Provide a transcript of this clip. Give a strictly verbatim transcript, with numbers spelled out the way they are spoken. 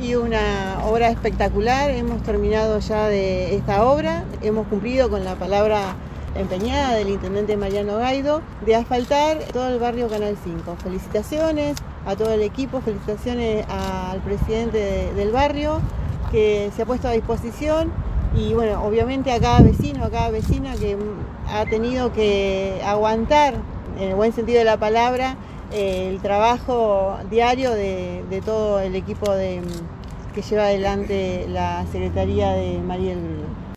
Y una obra espectacular, hemos terminado ya de esta obra, hemos cumplido con la palabra empeñada del intendente Mariano Gaido de asfaltar todo el barrio Canal cinco. Felicitaciones a todo el equipo, felicitaciones al presidente de, del barrio que se ha puesto a disposición y bueno, obviamente a cada vecino, a cada vecina que ha tenido que aguantar, en el buen sentido de la palabra, el trabajo diario de, de todo el equipo de, que lleva adelante la Secretaría de Mariel.